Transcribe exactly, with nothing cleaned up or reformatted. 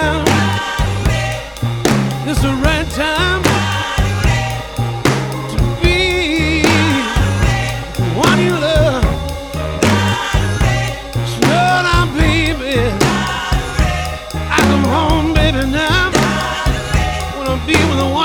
time. It's the right time to be the one you love. Slow down, baby. I come home, baby, now. Wanna be with the one.